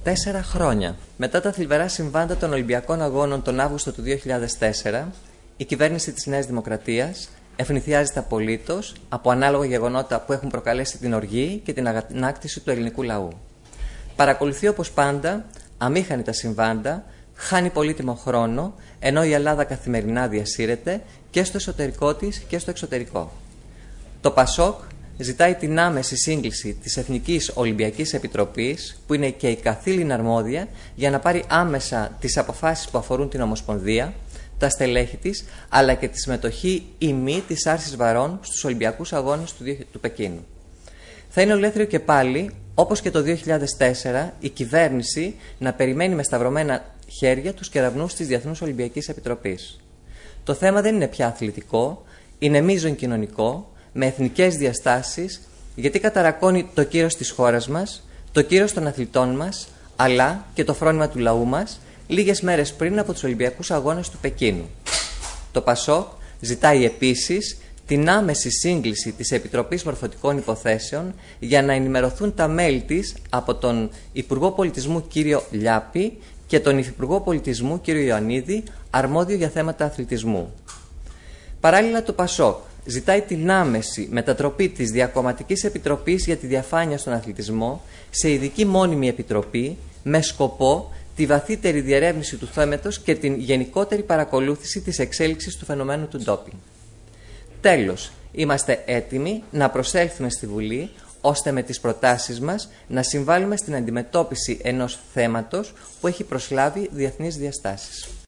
4 χρόνια μετά τα θλιβερά συμβάντα των Ολυμπιακών Αγώνων τον Αύγουστο του 2004, η κυβέρνηση της Νέας Δημοκρατίας ευνηθιάζεται απολύτως από ανάλογα γεγονότα που έχουν προκαλέσει την οργή και την αγανάκτηση του ελληνικού λαού. Παρακολουθεί όπως πάντα αμήχανη τα συμβάντα, χάνει πολύτιμο χρόνο, ενώ η Ελλάδα καθημερινά διασύρεται και στο εσωτερικό της και στο εξωτερικό. Το ΠΑΣΟΚ ζητάει την άμεση σύγκληση της Εθνικής Ολυμπιακής Επιτροπής, που είναι και η καθήλυνα αρμόδια για να πάρει άμεσα τις αποφάσεις που αφορούν την Ομοσπονδία, τα στελέχη της, αλλά και τη συμμετοχή ή μη της άρσης βαρών στους Ολυμπιακούς Αγώνες του Πεκίνου. Θα είναι ολέθριο και πάλι, όπως και το 2004, η κυβέρνηση να περιμένει με σταυρωμένα χέρια τους κεραυνούς της Διεθνούς Ολυμπιακής Επιτροπής. Το θέμα δεν είναι πια αθλητικό, είναι μείζον κοινωνικό, με εθνικές διαστάσεις, γιατί καταρακώνει το κύρος της χώρας μας, το κύρος των αθλητών μας, αλλά και το φρόνημα του λαού μας, λίγες μέρες πριν από τους Ολυμπιακούς Αγώνες του Πεκίνου. Το ΠΑΣΟΚ ζητάει επίσης την άμεση σύγκληση της Επιτροπής Μορφωτικών Υποθέσεων για να ενημερωθούν τα μέλη της από τον Υπουργό Πολιτισμού κύριο Λιάπη και τον Υφυπουργό Πολιτισμού κύριο Ιωαννίδη, αρμόδιο για θέματα αθλητισμού. Παράλληλα, το ΠΑΣΟΚ ζητάει την άμεση μετατροπή της Διακομματικής Επιτροπής για τη Διαφάνεια στον Αθλητισμό σε ειδική μόνιμη επιτροπή με σκοπό τη βαθύτερη διερεύνηση του θέματος και την γενικότερη παρακολούθηση της εξέλιξης του φαινομένου του ντόπινγκ. Τέλος, είμαστε έτοιμοι να προσέλθουμε στη Βουλή ώστε με τις προτάσεις μας να συμβάλλουμε στην αντιμετώπιση ενός θέματος που έχει προσλάβει διεθνείς διαστάσεις.